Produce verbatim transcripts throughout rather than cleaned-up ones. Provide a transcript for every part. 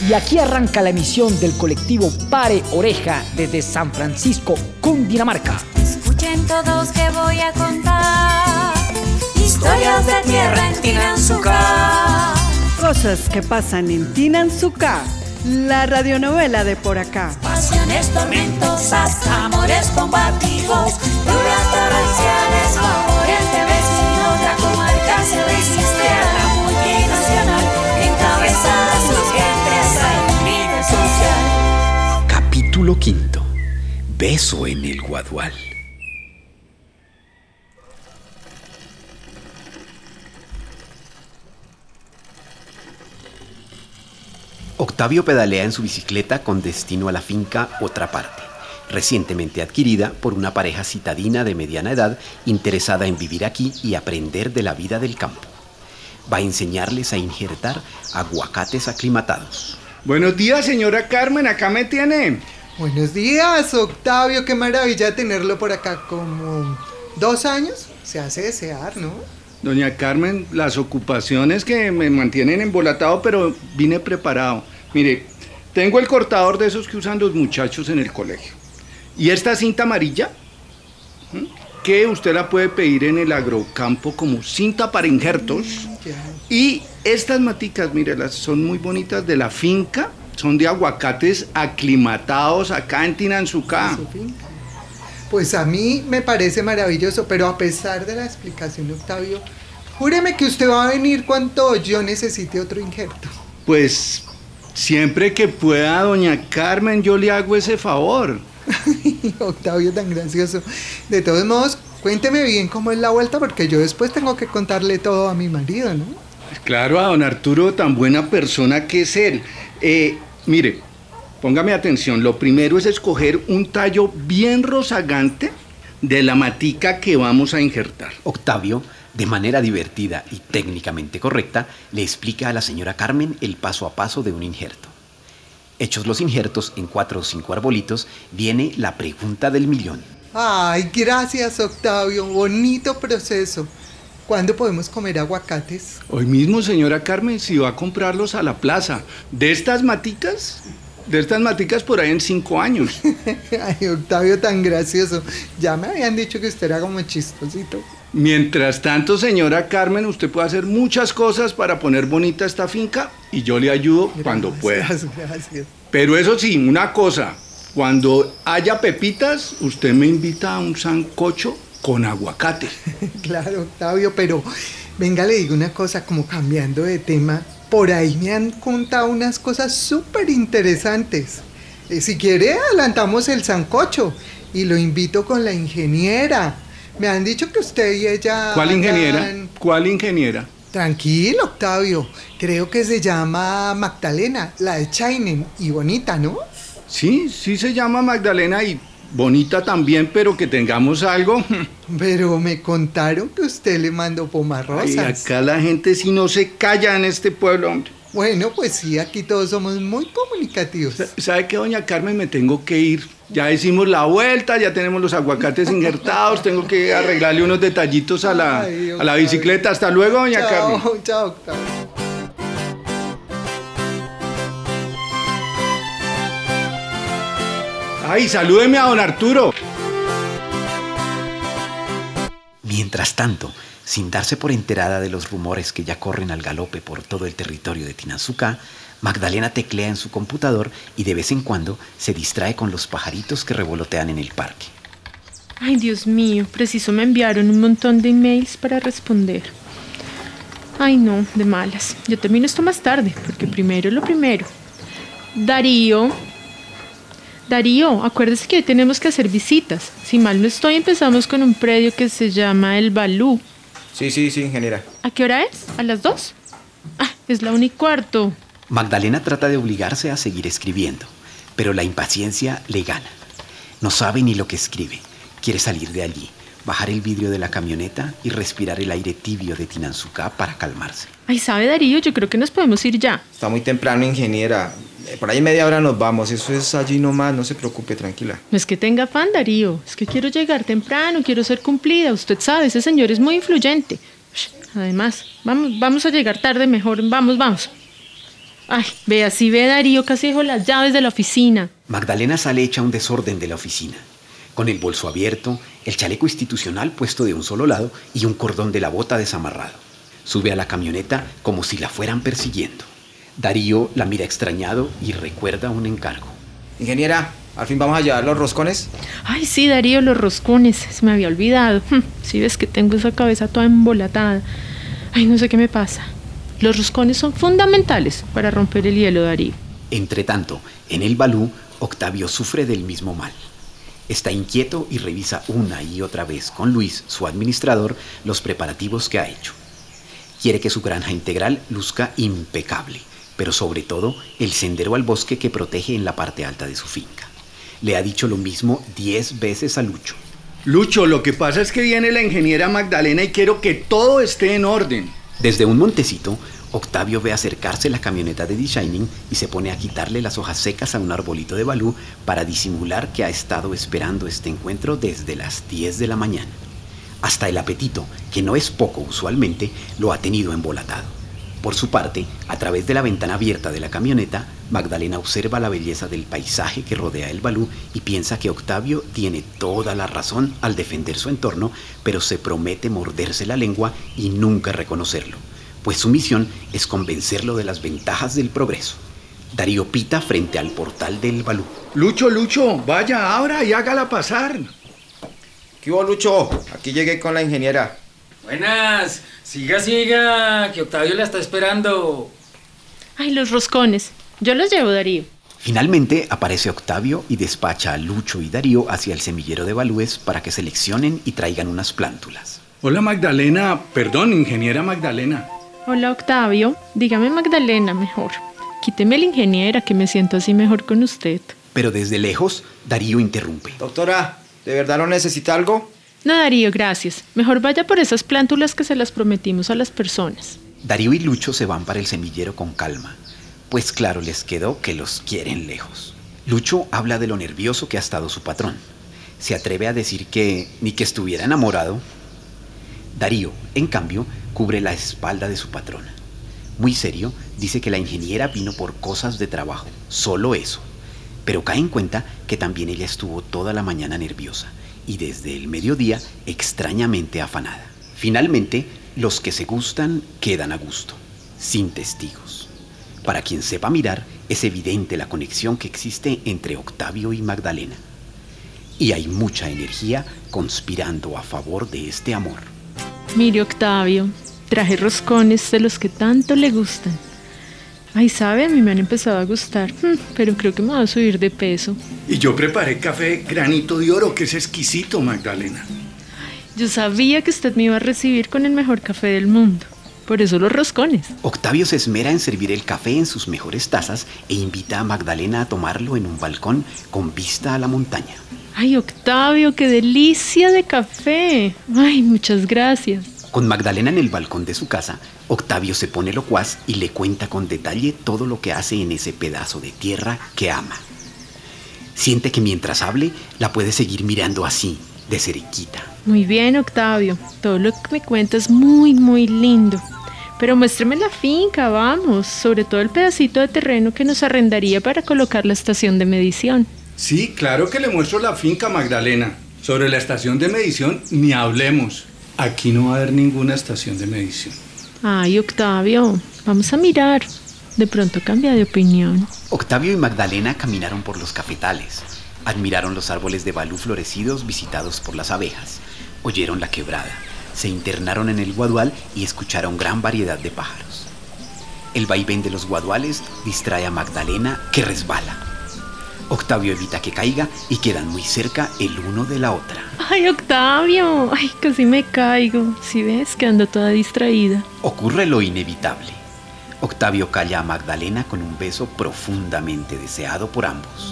Y aquí arranca la emisión del colectivo Pare Oreja desde San Francisco, Cundinamarca. Escuchen todos que voy a contar historias de tierra en Tinanzuca. Cosas que pasan en Tinanzuca, la radionovela de por acá. Pasiones tormentosas, amores combativos, lluvias torrenciales, favores de vecinos. La comarca se resiste a la multinacional, encabezadas sus gentes al líder social. Capítulo quinto. Beso en el Guadual. Octavio pedalea en su bicicleta con destino a la finca Otra Parte, recientemente adquirida por una pareja citadina de mediana edad interesada en vivir aquí y aprender de la vida del campo. Va a enseñarles a injertar aguacates aclimatados. Buenos días, señora Carmen, acá me tiene. Buenos días, Octavio, qué maravilla tenerlo por acá. Como dos años, se hace desear, ¿no? Doña Carmen, las ocupaciones que me mantienen embolatado, pero vine preparado. Mire, tengo el cortador de esos que usan los muchachos en el colegio. Y esta cinta amarilla, ¿sí?, que usted la puede pedir en el agrocampo como cinta para injertos. Mm, y estas maticas, mire, las son muy bonitas, de la finca, son de aguacates aclimatados acá en Tinanzuca. Pues a mí me parece maravilloso, pero a pesar de la explicación, Octavio, júreme que usted va a venir cuando yo necesite otro injerto. Pues siempre que pueda, doña Carmen, yo le hago ese favor. Octavio, tan gracioso. De todos modos, cuénteme bien cómo es la vuelta, porque yo después tengo que contarle todo a mi marido, ¿no? Claro, a don Arturo, tan buena persona que es él. Eh, mire, póngame atención, lo primero es escoger un tallo bien rozagante de la matica que vamos a injertar. Octavio, de manera divertida y técnicamente correcta, le explica a la señora Carmen el paso a paso de un injerto. Hechos los injertos en cuatro o cinco arbolitos, viene la pregunta del millón. Ay, gracias, Octavio, bonito proceso. ¿Cuándo podemos comer aguacates? Hoy mismo, señora Carmen, si va a comprarlos a la plaza. ¿De estas maticas? De estas maticas por ahí en cinco años. Ay, Octavio, tan gracioso. Ya me habían dicho que usted era como chistosito. Mientras tanto, señora Carmen, usted puede hacer muchas cosas para poner bonita esta finca y yo le ayudo gracias, cuando pueda. Gracias. Pero eso sí, una cosa, cuando haya pepitas, usted me invita a un sancocho con aguacate. Claro, Octavio, pero venga, le digo una cosa, como cambiando de tema. Por ahí me han contado unas cosas súper interesantes. Eh, si quiere, adelantamos el sancocho y lo invito con la ingeniera. Me han dicho que usted y ella... ¿Cuál ingeniera? Hagan... ¿Cuál ingeniera? Tranquilo, Octavio. Creo que se llama Magdalena, la de Chainen, y bonita, ¿no? Sí, sí se llama Magdalena y bonita también, pero que tengamos algo. Pero me contaron que usted le mandó pomarrosas. Y acá la gente sí no se calla en este pueblo, hombre. Bueno, pues sí, aquí todos somos muy comunicativos. ¿Sabe qué, doña Carmen? Me tengo que ir. Ya hicimos la vuelta, ya tenemos los aguacates injertados, tengo que arreglarle unos detallitos a la, Ay, a la bicicleta. Hasta luego, doña chao, Carmen. Chao, chao, Octavio. Ay, salúdeme a don Arturo. Mientras tanto, sin darse por enterada de los rumores que ya corren al galope por todo el territorio de Tinanzuca, Magdalena teclea en su computador y de vez en cuando se distrae con los pajaritos que revolotean en el parque. Ay, Dios mío, preciso me enviaron un montón de emails para responder. Ay, no, de malas. Yo termino esto más tarde, porque primero lo primero. Darío... Darío, acuérdese que hoy tenemos que hacer visitas. Si mal no estoy, empezamos con un predio que se llama El Balú. Sí, sí, sí, ingeniera. ¿A qué hora es? ¿A las dos? Ah, es la una y cuarto. Magdalena trata de obligarse a seguir escribiendo, pero la impaciencia le gana. No sabe ni lo que escribe. Quiere salir de allí, bajar el vidrio de la camioneta y respirar el aire tibio de Tinanzuca para calmarse. Ay, ¿sabe, Darío? Yo creo que nos podemos ir ya. Está muy temprano, ingeniera. Por ahí media hora nos vamos. Eso es allí nomás, no se preocupe, tranquila. No es que tenga afán, Darío. Es que quiero llegar temprano, quiero ser cumplida. Usted sabe, ese señor es muy influyente. Además, vamos, vamos a llegar tarde mejor. Vamos, vamos. Ay, ve así, ve Darío, casi dejó las llaves de la oficina. Magdalena sale hecha un desorden de la oficina, con el bolso abierto, el chaleco institucional puesto de un solo lado y un cordón de la bota desamarrado. Sube a la camioneta como si la fueran persiguiendo. Darío la mira extrañado y recuerda un encargo. Ingeniera, ¿al fin vamos a llevar los roscones? Ay, sí, Darío, los roscones, se me había olvidado. Si ves que tengo esa cabeza toda embolatada. Ay, no sé qué me pasa. Los roscones son fundamentales para romper el hielo, Darío. Entretanto, en el balú, Octavio sufre del mismo mal. Está inquieto y revisa una y otra vez con Luis, su administrador, los preparativos que ha hecho. Quiere que su granja integral luzca impecable, pero sobre todo el sendero al bosque que protege en la parte alta de su finca. Le ha dicho lo mismo diez veces a Lucho. Lucho, lo que pasa es que viene la ingeniera Magdalena y quiero que todo esté en orden. Desde un montecito, Octavio ve acercarse la camioneta de The Shining y se pone a quitarle las hojas secas a un arbolito de balú para disimular que ha estado esperando este encuentro desde las diez de la mañana. Hasta el apetito, que no es poco usualmente, lo ha tenido embolatado. Por su parte, a través de la ventana abierta de la camioneta, Magdalena observa la belleza del paisaje que rodea el balú y piensa que Octavio tiene toda la razón al defender su entorno, pero se promete morderse la lengua y nunca reconocerlo, pues su misión es convencerlo de las ventajas del progreso. Darío pita frente al portal del balú. Lucho, Lucho, vaya, abra y hágala pasar. ¿Qué hubo, Lucho? Aquí llegué con la ingeniera. Buenas, siga, siga, que Octavio la está esperando. Ay, los roscones. Yo los llevo, Darío. Finalmente aparece Octavio y despacha a Lucho y Darío hacia el semillero de balúes para que seleccionen y traigan unas plántulas. Hola Magdalena, perdón, ingeniera Magdalena. Hola, Octavio. Dígame Magdalena mejor. Quíteme la ingeniera, que me siento así mejor con usted. Pero desde lejos, Darío interrumpe. Doctora, ¿de verdad no necesita algo? No, Darío, gracias. Mejor vaya por esas plántulas que se las prometimos a las personas. Darío y Lucho se van para el semillero con calma, pues claro les quedó que los quieren lejos. Lucho habla de lo nervioso que ha estado su patrón. Se atreve a decir que ni que estuviera enamorado. Darío, en cambio, cubre la espalda de su patrona. Muy serio, dice que la ingeniera vino por cosas de trabajo, solo eso. Pero cae en cuenta que también ella estuvo toda la mañana nerviosa y desde el mediodía extrañamente afanada. Finalmente, los que se gustan quedan a gusto, sin testigos. Para quien sepa mirar, es evidente la conexión que existe entre Octavio y Magdalena. Y hay mucha energía conspirando a favor de este amor. Mire, Octavio, traje roscones de los que tanto le gustan. Ay, sabe, a mí me han empezado a gustar, pero creo que me voy a subir de peso. Y yo preparé café granito de oro, que es exquisito, Magdalena. Yo sabía que usted me iba a recibir con el mejor café del mundo. Por eso los roscones. Octavio se esmera en servir el café en sus mejores tazas e invita a Magdalena a tomarlo en un balcón con vista a la montaña. Ay, Octavio, qué delicia de café. Ay, muchas gracias. Con Magdalena en el balcón de su casa, Octavio se pone locuaz y le cuenta con detalle todo lo que hace en ese pedazo de tierra que ama. Siente que mientras hable, la puede seguir mirando así, de cerquita. Muy bien, Octavio. Todo lo que me cuenta es muy, muy lindo. Pero muéstreme la finca, vamos. Sobre todo el pedacito de terreno que nos arrendaría para colocar la estación de medición. Sí, claro que le muestro la finca, Magdalena. Sobre la estación de medición, ni hablemos. Aquí no va a haber ninguna estación de medición. Ay, Octavio, vamos a mirar. De pronto cambia de opinión. Octavio y Magdalena caminaron por los cafetales. Admiraron los árboles de balú florecidos visitados por las abejas. Oyeron la quebrada. Se internaron en el guadual y escucharon gran variedad de pájaros. El vaivén de los guaduales distrae a Magdalena, que resbala. Octavio evita que caiga y quedan muy cerca el uno de la otra. Ay, Octavio, ay, casi me caigo. Si ves que ando toda distraída. Ocurre lo inevitable. Octavio calla a Magdalena con un beso profundamente deseado por ambos.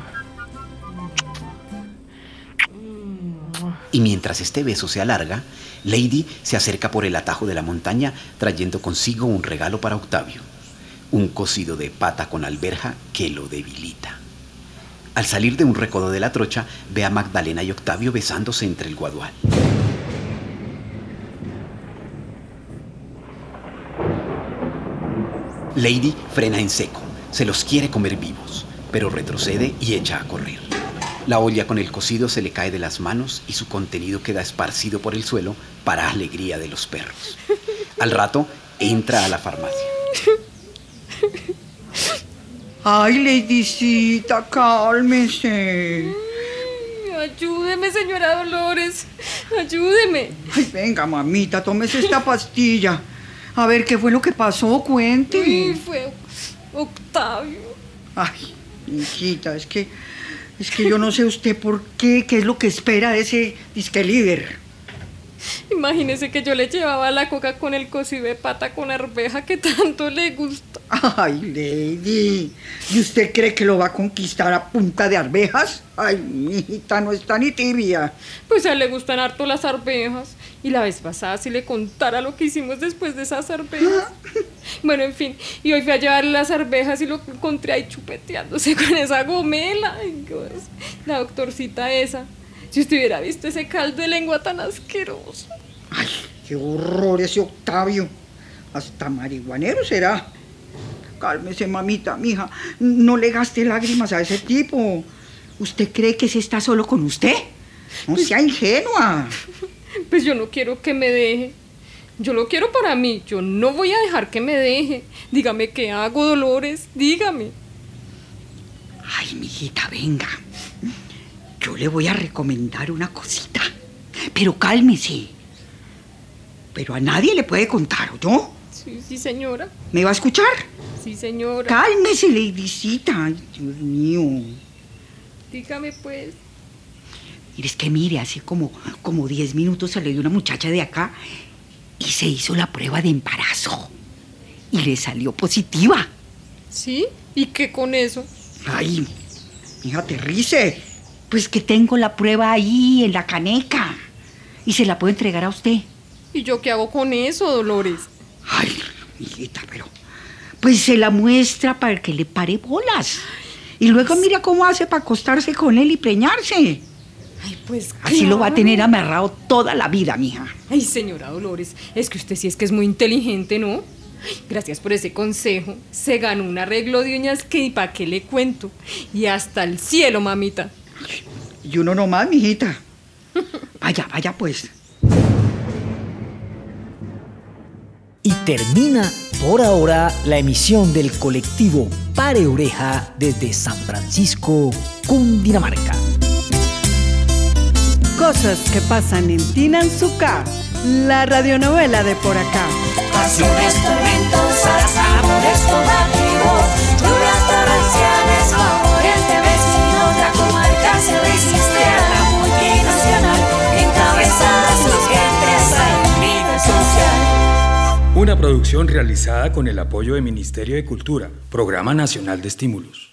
Y mientras este beso se alarga, Lady se acerca por el atajo de la montaña trayendo consigo un regalo para Octavio. Un cocido de pata con alberja que lo debilita. Al salir de un recodo de la trocha, ve a Magdalena y Octavio besándose entre el guadual. Lady frena en seco, se los quiere comer vivos, pero retrocede y echa a correr. La olla con el cocido se le cae de las manos y su contenido queda esparcido por el suelo para alegría de los perros. Al rato, entra a la farmacia. Ay, Ladycita, cálmese. Ayúdeme, señora Dolores. Ayúdeme. Ay, venga, mamita, tómese esta pastilla. A ver, ¿qué fue lo que pasó? Cuente. Sí, fue Octavio. Ay, hijita, es que... Es que yo no sé usted por qué, qué es lo que espera de ese disque líder. Imagínese que yo le llevaba la coca con el cocido de pata con arveja que tanto le gusta. Ay, Lady, ¿y usted cree que lo va a conquistar a punta de arvejas? Ay, mi hijita, no está ni tibia. Pues a él le gustan harto las arvejas. Y la vez pasada si le contara lo que hicimos después de esas arvejas. Bueno, en fin, y hoy fui a llevarle las arvejas y lo encontré ahí chupeteándose con esa gomela. Ay, Dios. La doctorcita esa. Si usted hubiera visto ese caldo de lengua tan asqueroso. Ay, qué horror ese Octavio. Hasta marihuanero será. Cálmese, mamita, mija. No le gaste lágrimas a ese tipo. ¿Usted cree que se está solo con usted? No sea ingenua. Pues yo no quiero que me deje. Yo lo quiero para mí. Yo no voy a dejar que me deje. Dígame qué hago, Dolores. Dígame. Ay, mijita, venga. Yo le voy a recomendar una cosita. Pero cálmese. Pero a nadie le puede contar, ¿oyó? Sí, sí, señora. ¿Me va a escuchar? Sí, señora. Cálmese, Ladycita. Ay, Dios mío. Dígame, pues. Mire, es que mire, hace como, como diez minutos salió una muchacha de acá y se hizo la prueba de embarazo. Y le salió positiva. ¿Sí? ¿Y qué con eso? Ay, hija, aterrice. Pues que tengo la prueba ahí, en la caneca. Y se la puedo entregar a usted. ¿Y yo qué hago con eso, Dolores? Ay, hijita, pero... Pues se la muestra para que le pare bolas. Y luego mira cómo hace para acostarse con él y preñarse. Ay, pues así claro. Lo va a tener amarrado toda la vida, mija. Ay, señora Dolores, es que usted sí es que es muy inteligente, ¿no? Ay, gracias por ese consejo. Se ganó un arreglo de uñas que ni para qué le cuento. Y hasta el cielo, mamita. Y uno nomás, mijita. Vaya, vaya pues. Y termina por ahora la emisión del colectivo Pare Oreja desde San Francisco, Cundinamarca. Cosas que pasan en Tinanzuca, la radionovela de por acá. Pasiones, tormentosas, amores combativos, lluvias torrenciales, favores de vecinos, la comarca se resiste a la multinacional, encabezadas sus gentes al líder social. Una producción realizada con el apoyo del Ministerio de Cultura, Programa Nacional de Estímulos.